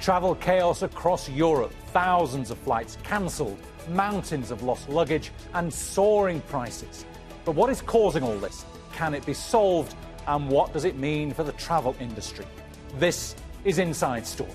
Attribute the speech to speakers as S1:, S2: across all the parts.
S1: Travel chaos across Europe, thousands of flights cancelled, mountains of lost luggage and soaring prices. But what is causing all this? Can it be solved? And what does it mean for the travel industry? This is Inside Story.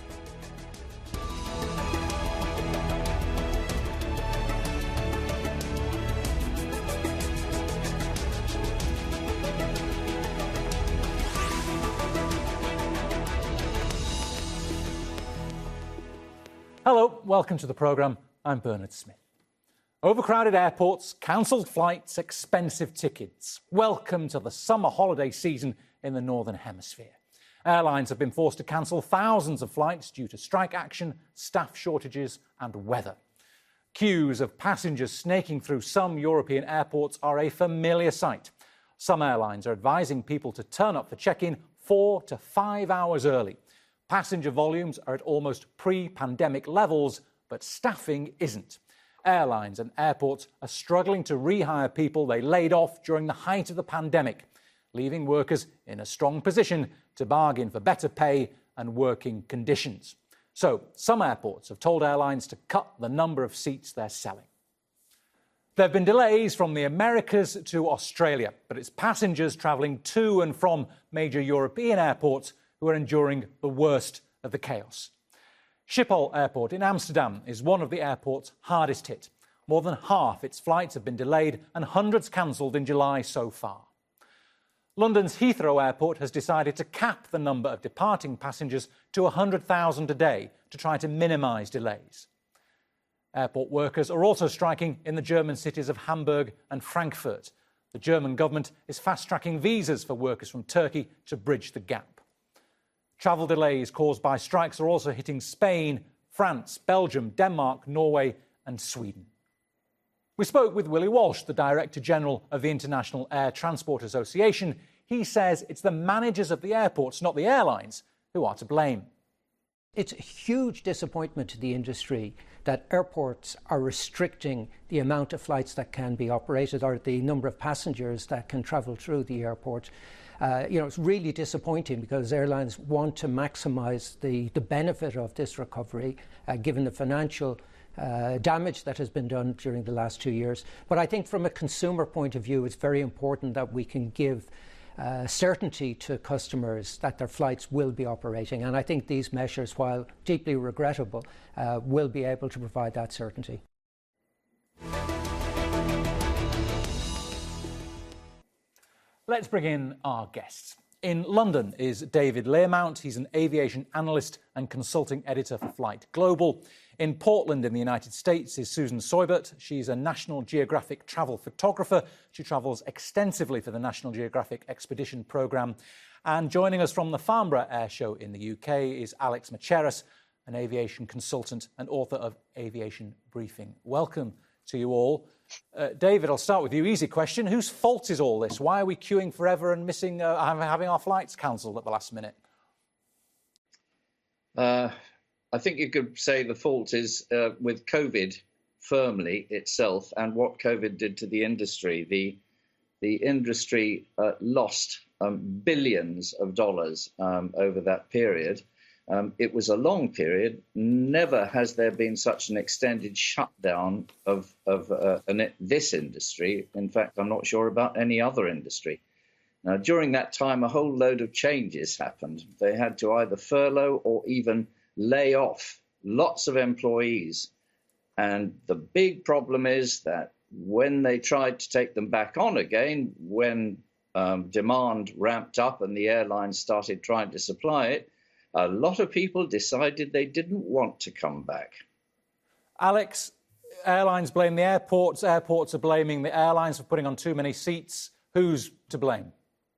S1: Hello, welcome to the programme. I'm Bernard Smith. Overcrowded airports, cancelled flights, expensive tickets. Welcome to the summer holiday season in the Northern Hemisphere. Airlines have been forced to cancel thousands of flights due to strike action, staff shortages and weather. Queues of passengers snaking through some European airports are a familiar sight. Some airlines are advising people to turn up for check-in 4 to 5 hours early. Passenger volumes are at almost pre-pandemic levels, but staffing isn't. Airlines and airports are struggling to rehire people they laid off during the height of the pandemic, leaving workers in a strong position to bargain for better pay and working conditions. So, some airports have told airlines to cut the number of seats they're selling. There have been delays from the Americas to Australia, but it's passengers travelling to and from major European airports who are enduring the worst of the chaos. Schiphol Airport in Amsterdam is one of the airports hardest hit. More than half its flights have been delayed and hundreds cancelled in July so far. London's Heathrow Airport has decided to cap the number of departing passengers to 100,000 a day to try to minimise delays. Airport workers are also striking in the German cities of Hamburg and Frankfurt. The German government is fast-tracking visas for workers from Turkey to bridge the gap. Travel delays caused by strikes are also hitting Spain, France, Belgium, Denmark, Norway and Sweden. We spoke with Willie Walsh, the Director General of the International Air Transport Association. He says it's the managers of the airports, not the airlines, who are to blame.
S2: It's a huge disappointment to the industry that airports are restricting the amount of flights that can be operated or the number of passengers that can travel through the airport. It's really disappointing because airlines want to maximise the benefit of this recovery, given the financial damage that has been done during the last 2 years. But I think from a consumer point of view, it's very important that we can give certainty to customers that their flights will be operating. And I think these measures, while deeply regrettable, will be able to provide that certainty.
S1: Let's bring in our guests. In London is David Learmount. He's an aviation analyst and consulting editor for Flight Global. In Portland in the United States is Susan Soibert. She's a National Geographic travel photographer. She travels extensively for the National Geographic Expedition Programme. And joining us from the Farnborough Air Show in the UK is Alex Macheras, an aviation consultant and author of Aviation Briefing. Welcome to you all. David, I'll start with you. Easy question. Whose fault is all this? Why are we queuing forever and having our flights cancelled at the last minute?
S3: I think you could say the fault is with COVID firmly itself and what COVID did to the industry. The industry lost billions of dollars over that period. It was a long period. Never has there been such an extended shutdown of this industry. In fact, I'm not sure about any other industry. Now, during that time, a whole load of changes happened. They had to either furlough or even lay off lots of employees. And the big problem is that when they tried to take them back on again, when demand ramped up and the airlines started trying to supply it, a lot of people decided they didn't want to come back.
S1: Alex, airlines blame the airports. Airports are blaming the airlines for putting on too many seats. Who's to blame?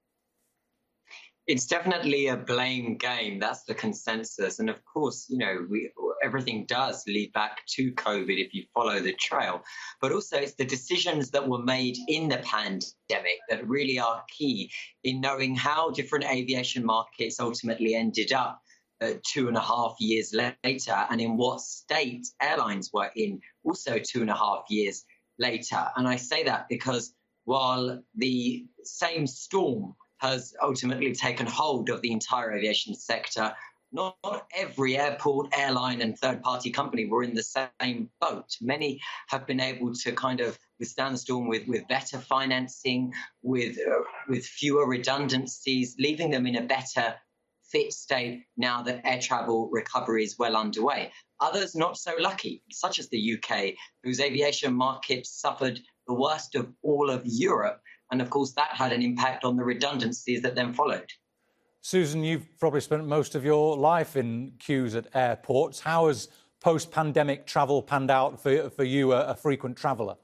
S4: It's definitely a blame game. That's the consensus. And of course, everything does lead back to COVID if you follow the trail. But also it's the decisions that were made in the pandemic that really are key in knowing how different aviation markets ultimately ended up 2.5 years later, and in what state airlines were in also 2.5 years later. And I say that because while the same storm has ultimately taken hold of the entire aviation sector, not every airport, airline and third-party company were in the same boat. Many have been able to kind of withstand the storm with better financing, with fewer redundancies, leaving them in a better fit state now that air travel recovery is well underway. Others not so lucky, such as the UK, whose aviation market suffered the worst of all of Europe. And of course, that had an impact on the redundancies that then followed.
S1: Susan, you've probably spent most of your life in queues at airports. How has post-pandemic travel panned out for you, a frequent traveller?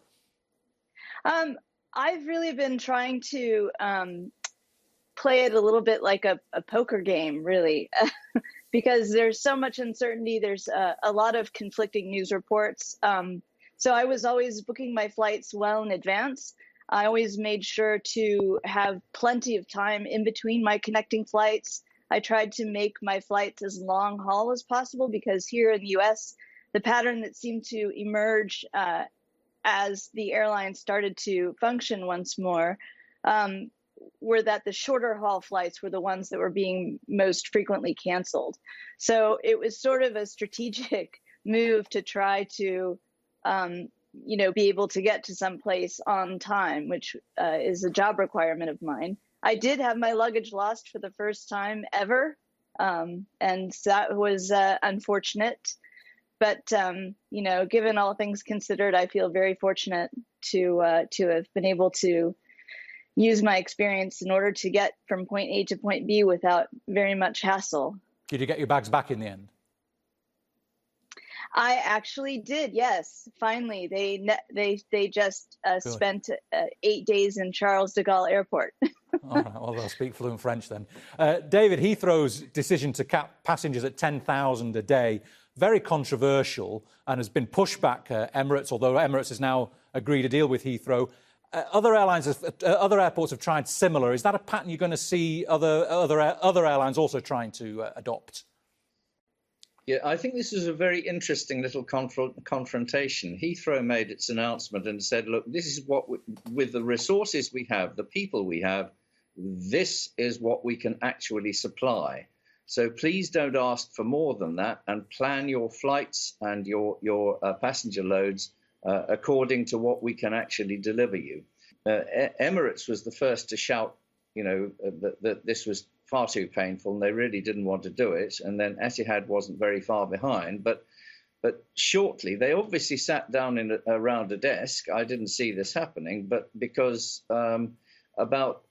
S5: I've really been trying to play it a little bit like a poker game, really, because there's so much uncertainty. There's a lot of conflicting news reports. So I was always booking my flights well in advance. I always made sure to have plenty of time in between my connecting flights. I tried to make my flights as long haul as possible because here in the US, the pattern that seemed to emerge as the airlines started to function once more were that the shorter haul flights were the ones that were being most frequently canceled. So it was sort of a strategic move to try to be able to get to some place on time, which is a job requirement of mine. I did have my luggage lost for the first time ever, and that was unfortunate. But given all things considered, I feel very fortunate to have been able to use my experience in order to get from point A to point B without very much hassle.
S1: Did you get your bags back in the end?
S5: I actually did, yes. Finally, they just spent 8 days in Charles de Gaulle Airport.
S1: All right, well, they'll speak fluent French then. David, Heathrow's decision to cap passengers at 10,000 a day, very controversial and has been pushed back Emirates, although Emirates has now agreed to deal with Heathrow. Other airports have tried similar. Is that a pattern you're going to see other airlines also trying to adopt?
S3: Yeah, I think this is a very interesting little confrontation. Heathrow made its announcement and said, look, this is what, with the resources we have, the people we have, this is what we can actually supply. So please don't ask for more than that and plan your flights and your passenger loads according to what we can actually deliver you. Emirates was the first to shout, that this was far too painful and they really didn't want to do it. And then Etihad wasn't very far behind. But shortly, they obviously sat down around a desk. I didn't see this happening, but because about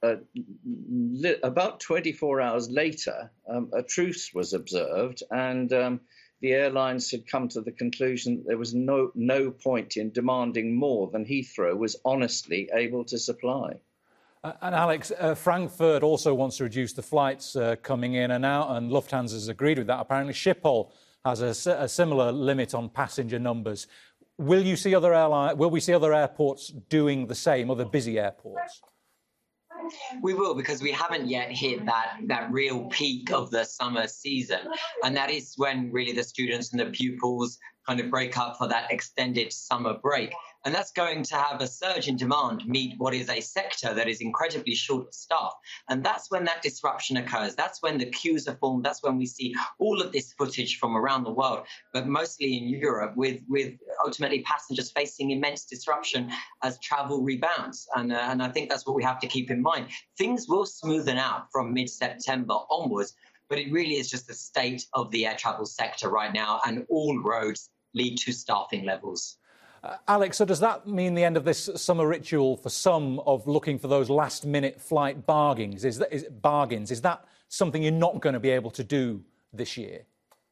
S3: 24 hours later, a truce was observed and the airlines had come to the conclusion that there was no point in demanding more than Heathrow was honestly able to supply.
S1: And Alex, Frankfurt also wants to reduce the flights coming in and out, and Lufthansa has agreed with that. Apparently, Schiphol has a similar limit on passenger numbers. Will we see other airports doing the same, other busy airports?
S4: We will, because we haven't yet hit that real peak of the summer season. And that is when really the students and the pupils kind of break up for that extended summer break. And that's going to have a surge in demand meet what is a sector that is incredibly short of staff. And that's when that disruption occurs. That's when the queues are formed. That's when we see all of this footage from around the world, but mostly in Europe, with ultimately passengers facing immense disruption as travel rebounds. And I think that's what we have to keep in mind. Things will smoothen out from mid-September onwards, but it really is just the state of the air travel sector right now, and all roads lead to staffing levels.
S1: Alex, so does that mean the end of this summer ritual for some of looking for those last-minute flight bargains? Is that something you're not going to be able to do this year?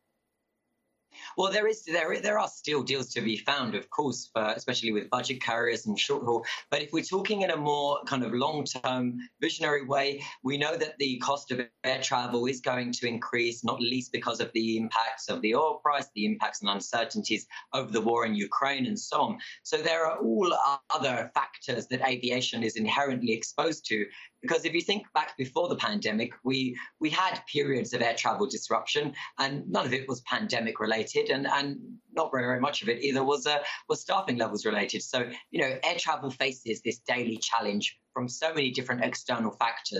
S4: Well, there are still deals to be found, of course, especially with budget carriers and short haul. But if we're talking in a more kind of long-term visionary way, we know that the cost of air travel is going to increase, not least because of the impacts of the oil price, the impacts and uncertainties over the war in Ukraine and so on. So there are all other factors that aviation is inherently exposed to. Because if you think back before the pandemic, we had periods of air travel disruption, and none of it was pandemic related, and not very much of it either was staffing levels related. So, air travel faces this daily challenge from so many different external factors.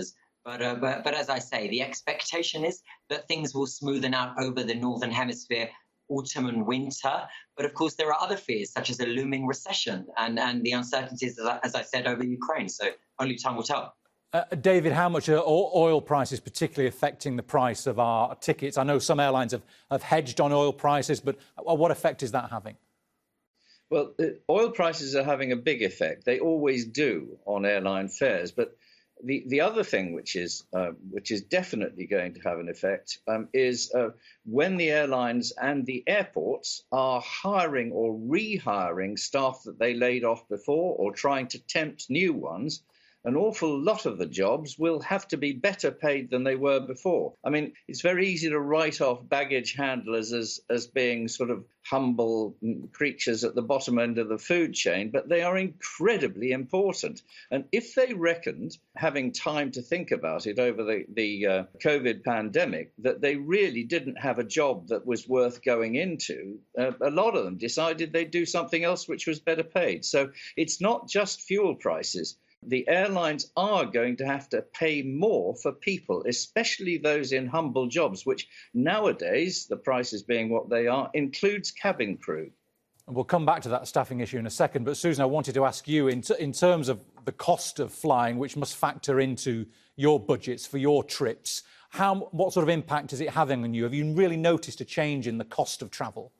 S4: But as I say, the expectation is that things will smoothen out over the Northern Hemisphere autumn and winter. But of course, there are other fears, such as a looming recession and the uncertainties, as I said, over Ukraine. So only time will tell.
S1: David, how much are oil prices particularly affecting the price of our tickets? I know some airlines have hedged on oil prices, but what effect is that having?
S3: Well, oil prices are having a big effect. They always do on airline fares. But the other thing which is definitely going to have an effect is when the airlines and the airports are hiring or rehiring staff that they laid off before or trying to tempt new ones. An awful lot of the jobs will have to be better paid than they were before. I mean, it's very easy to write off baggage handlers as being sort of humble creatures at the bottom end of the food chain, but they are incredibly important. And if they reckoned, having time to think about it over the COVID pandemic, that they really didn't have a job that was worth going into, a lot of them decided they'd do something else which was better paid. So it's not just fuel prices. The airlines are going to have to pay more for people, especially those in humble jobs, which nowadays, the prices being what they are, includes cabin crew.
S1: And we'll come back to that staffing issue in a second. But Susan, I wanted to ask you, in terms of the cost of flying, which must factor into your budgets for your trips, what sort of impact is it having on you? Have you really noticed a change in the cost of travel?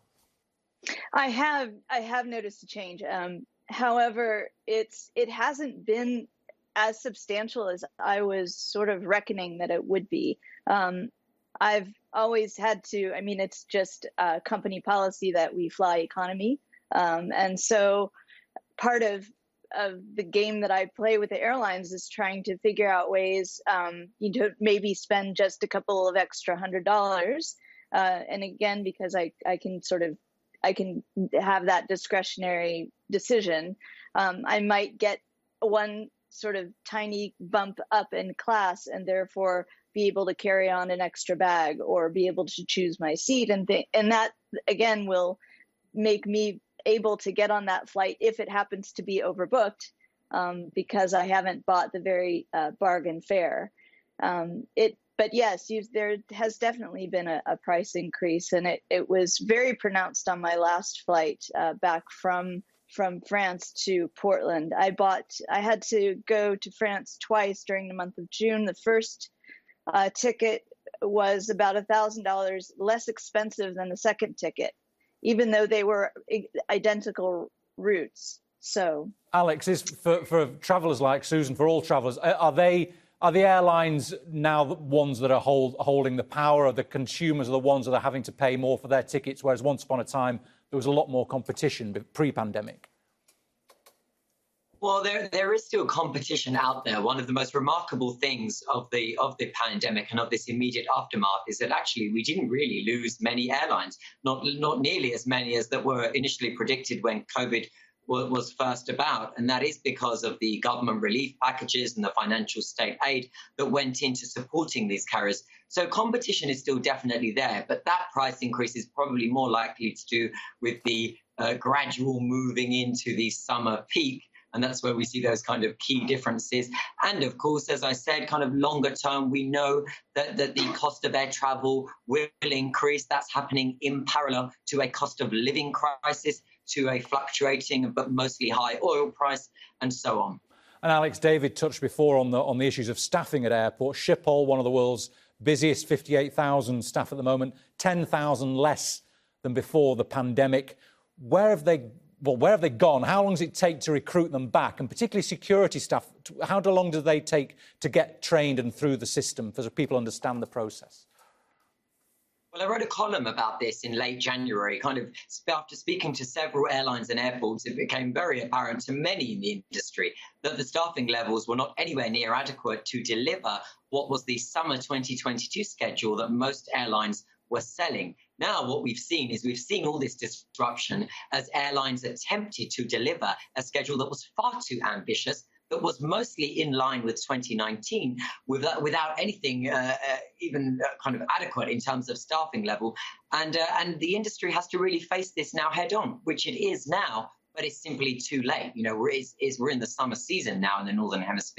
S5: I have noticed a change. However, it hasn't been as substantial as I was sort of reckoning that it would be. I've always had to, I mean, it's just a company policy that we fly economy. And so part of the game that I play with the airlines is trying to figure out ways, to maybe spend just a couple of extra $100. And again, because I can have that discretionary decision. I might get one sort of tiny bump up in class and therefore be able to carry on an extra bag or be able to choose my seat. And that, again, will make me able to get on that flight if it happens to be overbooked because I haven't bought the very bargain fare. But yes, there has definitely been a price increase, and it was very pronounced on my last flight back from France to Portland. I had to go to France twice during the month of June. The first ticket was about $1,000 less expensive than the second ticket, even though they were identical routes. So,
S1: Alex, is for travellers like Susan, for all travellers, are the airlines now the ones that are holding the power? Are the consumers are the ones that are having to pay more for their tickets, whereas once upon a time there was a lot more competition pre-pandemic?
S4: Well, there is still competition out there. One of the most remarkable things of the pandemic and of this immediate aftermath is that actually we didn't really lose many airlines, not nearly as many as that were initially predicted when COVID was first about, and that is because of the government relief packages and the financial state aid that went into supporting these carriers. So competition is still definitely there, but that price increase is probably more likely to do with the gradual moving into the summer peak. And that's where we see those kind of key differences. And of course, as I said, kind of longer term, we know that the cost of air travel will increase. That's happening in parallel to a cost of living crisis, to a fluctuating but mostly high oil price, and so on.
S1: And Alex, David touched before on the issues of staffing at airports. Schiphol, one of the world's busiest, 58,000 staff at the moment, 10,000 less than before the pandemic. Where have they gone? How long does it take to recruit them back? And particularly security staff, how long do they take to get trained and through the system so people understand the process?
S4: Well, I wrote a column about this in late January. Kind of after speaking to several airlines and airports, it became very apparent to many in the industry that the staffing levels were not anywhere near adequate to deliver what was the summer 2022 schedule that most airlines were selling. Now, what we've seen all this disruption as airlines attempted to deliver a schedule that was far too ambitious, that was mostly in line with 2019, without anything even kind of adequate in terms of staffing level. And the industry has to really face this now head on, which it is now, but it's simply too late. You know, we're in the summer season now in the Northern Hemisphere,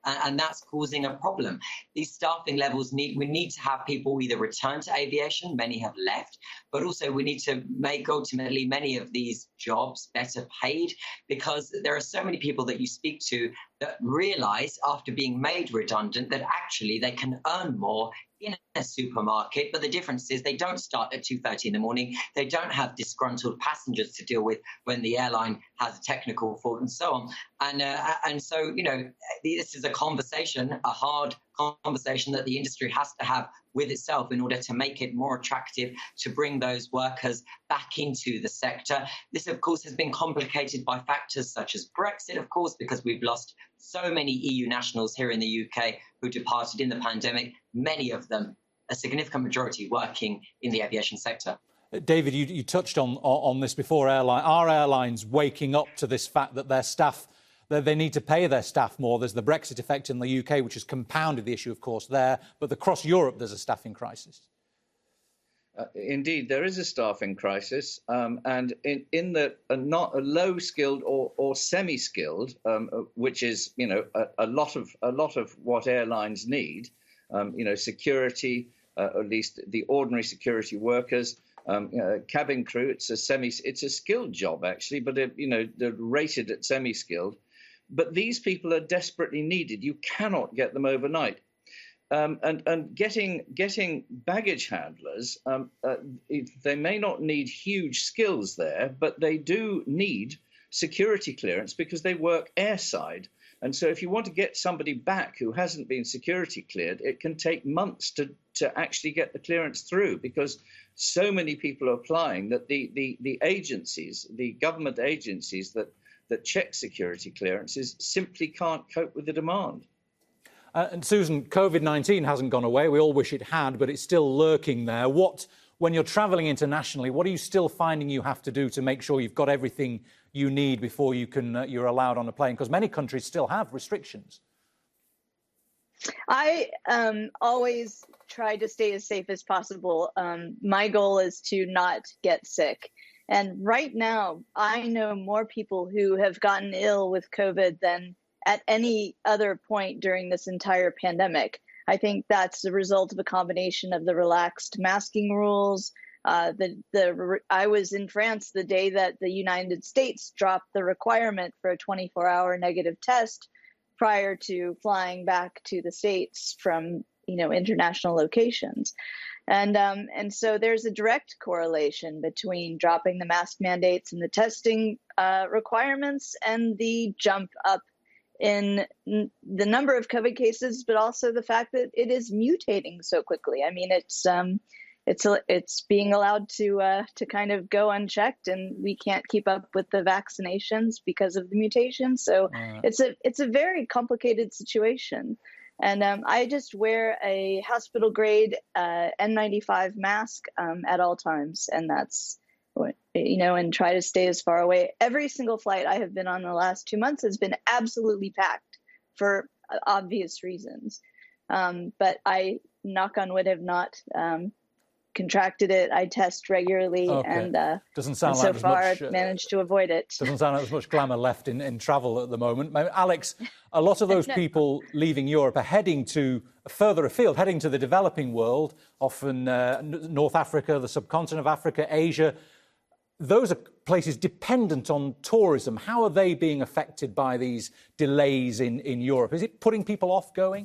S4: and that's causing a problem. These staffing levels we need to have people either return to aviation, many have left, but also we need to make ultimately many of these jobs better paid, because there are so many people that you speak to that realize after being made redundant that actually they can earn more in a supermarket, but the difference is they don't start at 2:30 in the morning. They don't have disgruntled passengers to deal with when the airline has a technical fault and so on. And so, this is a conversation, a hard conversation that the industry has to have with itself in order to make it more attractive to bring those workers back into the sector. This, of course, has been complicated by factors such as Brexit, of course, because we've lost so many EU nationals here in the UK who departed in the pandemic, many of them, a significant majority, working in the aviation sector.
S1: David, you touched on this before. Are airlines waking up to this fact that their staff, that they need to pay their staff more? There's the Brexit effect in the UK, which has compounded the issue, of course, there. But across Europe, there's a staffing crisis.
S3: Indeed, there is a staffing crisis, and in the not a low-skilled or semi-skilled, which is a lot of what airlines need. Security, at least the ordinary security workers, cabin crew. It's a skilled job actually, but they're rated at semi-skilled. But these people are desperately needed. You cannot get them overnight. And getting baggage handlers, they may not need huge skills there, but they do need security clearance because they work airside. And so if you want to get somebody back who hasn't been security cleared, it can take months to actually get the clearance through, because so many people are applying that the agencies, the government agencies that check security clearances simply can't cope with the demand.
S1: And Susan, COVID-19 hasn't gone away. We all wish it had, but it's still lurking there. When you're travelling internationally, what are you still finding you have to do to make sure you've got everything you need before you're allowed on a plane? Because many countries still have restrictions.
S5: I always try to stay as safe as possible. My goal is to not get sick. And right now, I know more people who have gotten ill with COVID than at any other point during this entire pandemic. I think that's the result of a combination of the relaxed masking rules. I was in France the day that the United States dropped the requirement for a 24-hour negative test prior to flying back to the States from international locations. And so there's a direct correlation between dropping the mask mandates and the testing requirements and the jump up in the number of COVID cases, but also the fact that it is mutating so quickly. I mean, it's being allowed to kind of go unchecked, and we can't keep up with the vaccinations because of the mutation. So it's a very complicated situation. And I just wear a hospital grade N95 mask at all times, and that's and try to stay as far away. Every single flight I have been on the last 2 months has been absolutely packed for obvious reasons. But I, knock on wood, have not contracted it. I test regularly, and
S1: doesn't sound
S5: so
S1: like
S5: far
S1: much,
S5: I've managed to avoid it.
S1: Doesn't sound like there's much glamour left in travel at the moment. Alex, a lot of those people leaving Europe are heading to further afield, heading to the developing world, often North Africa, the subcontinent of Africa, Asia. Those are places dependent on tourism. How are they being affected by these delays in Europe? Is it putting people off going?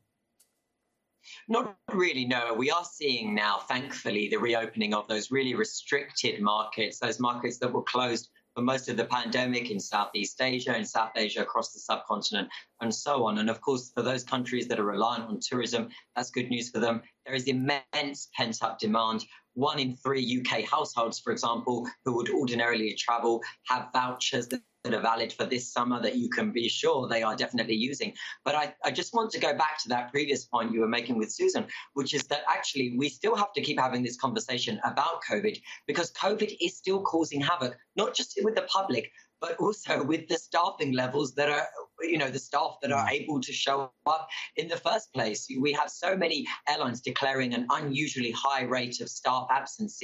S4: Not really, no. We are seeing now, thankfully, the reopening of those really restricted markets, those markets that were closed for most of the pandemic in Southeast Asia, in South Asia, across the subcontinent, and so on. And of course, for those countries that are reliant on tourism, that's good news for them. There is immense pent-up demand. 1 in 3 UK households, for example, who would ordinarily travel, have vouchers that are valid for this summer that you can be sure they are definitely using. But I just want to go back to that previous point you were making with Susan, which is that actually we still have to keep having this conversation about COVID, because COVID is still causing havoc, not just with the public, but also with the staffing levels that are, the staff that are able to show up in the first place. We have so many airlines declaring an unusually high rate of staff absences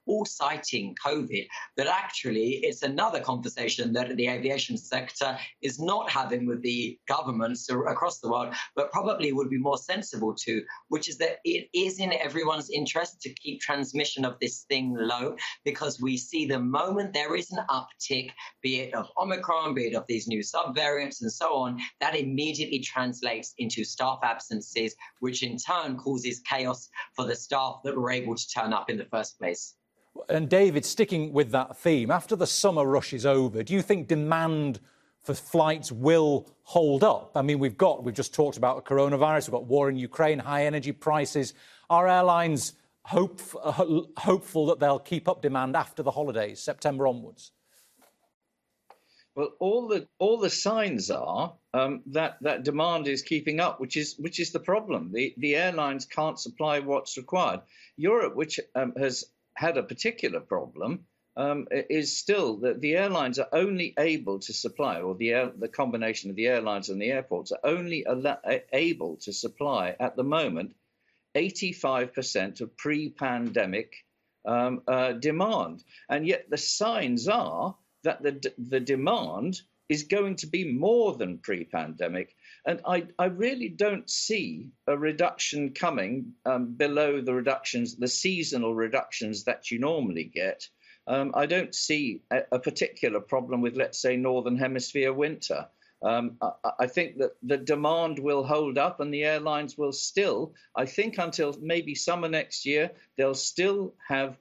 S4: all citing COVID, that actually it's another conversation that the aviation sector is not having with the governments across the world, but probably would be more sensible to, which is that it is in everyone's interest to keep transmission of this thing low, because we see the moment there is an uptick, be it of Omicron, be it of these new subvariants and so on, that immediately translates into staff absences, which in turn causes chaos for the staff that were able to turn up in the first place.
S1: And David, sticking with that theme, after the summer rush is over, do you think demand for flights will hold up? I mean, we've just talked about the coronavirus, we've got war in Ukraine, high energy prices. Are airlines hopeful that they'll keep up demand after the holidays, September onwards?
S3: Well, all the signs are that demand is keeping up, which is the problem. The airlines can't supply what's required. Europe, which has had a particular problem, is still that the airlines are only able to supply, or the combination of the airlines and the airports are only able to supply at the moment 85% of pre-pandemic demand, and yet the signs are that the demand is going to be more than pre-pandemic. And I really don't see a reduction coming below the seasonal reductions that you normally get. I don't see a particular problem with, let's say, Northern Hemisphere winter. I think that the demand will hold up and the airlines will still, I think until maybe summer next year, they'll still have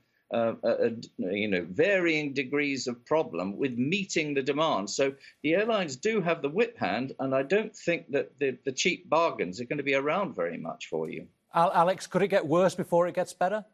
S3: varying degrees of problem with meeting the demand. So the airlines do have the whip hand, and I don't think that the cheap bargains are going to be around very much for you.
S1: Alex, could it get worse before it gets better?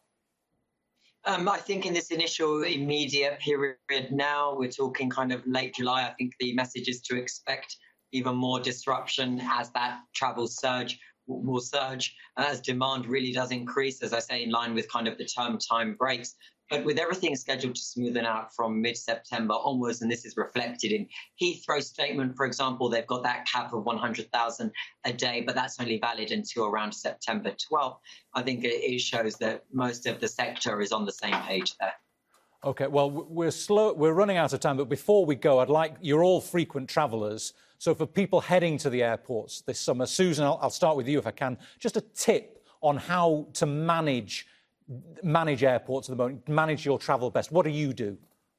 S4: I think in this initial immediate period now, we're talking kind of late July. I think the message is to expect even more disruption as that travel surge will surge, as demand really does increase, as I say, in line with kind of the term time breaks. But with everything scheduled to smoothen out from mid-September onwards, and this is reflected in Heathrow's statement, for example, they've got that cap of 100,000 a day, but that's only valid until around September 12th. I think it shows that most of the sector is on the same page there. OK, well, we're running out of time, but before we go, you're all frequent travellers. So for people heading to the airports this summer, Susan, I'll start with you if I can. Just a tip on how to manage airports at the moment, manage your travel best. What do you do?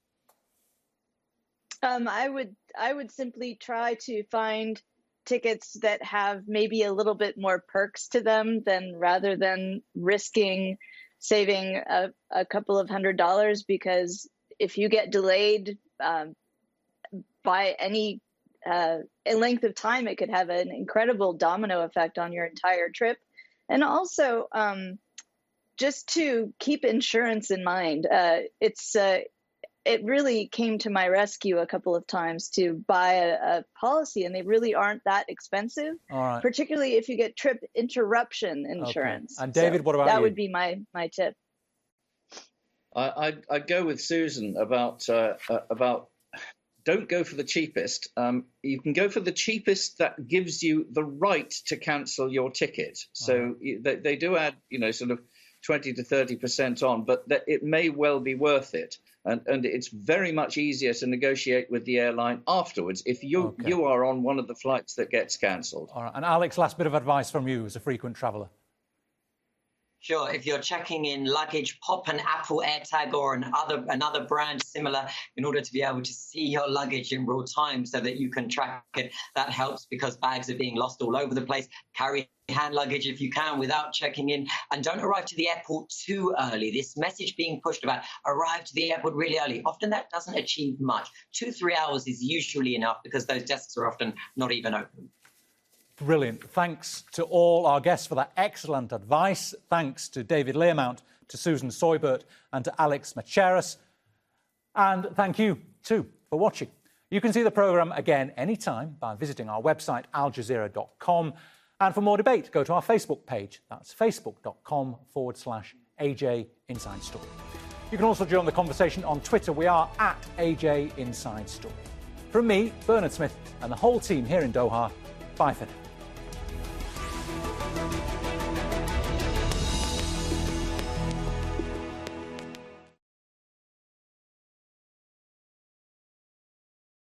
S5: I would simply try to find tickets that have maybe a little bit more perks to them rather than risking saving a couple of $100, because if you get delayed by any length of time, it could have an incredible domino effect on your entire trip. And also, just to keep insurance in mind, it really came to my rescue a couple of times to buy a policy, and they really aren't that expensive, particularly if you get trip interruption insurance.
S1: Okay. And David, what about you?
S5: That would be my tip.
S3: I'd go with Susan about don't go for the cheapest. You can go for the cheapest that gives you the right to cancel your ticket. So they do add, sort of 20 to 30% on, but it may well be worth it. And it's very much easier to negotiate with the airline afterwards if you are on one of the flights that gets cancelled.
S1: All right. And Alex, last bit of advice from you as a frequent traveller.
S4: Sure. If you're checking in luggage, pop an Apple AirTag or another brand similar in order to be able to see your luggage in real time so that you can track it. That helps because bags are being lost all over the place. Carry hand luggage if you can without checking in, and don't arrive to the airport too early. This message being pushed about arrive to the airport really early, often that doesn't achieve much. 2-3 hours is usually enough because those desks are often not even open.
S1: Brilliant. Thanks to all our guests for that excellent advice. Thanks to David Learmount, to Susan Soybert and to Alex Macheras. And thank you, too, for watching. You can see the programme again anytime by visiting our website, aljazeera.com. And for more debate, go to our Facebook page. That's facebook.com/AJ Inside Story. You can also join the conversation on Twitter. We are at AJ Inside Story. From me, Bernard Smith, and the whole team here in Doha, bye for now.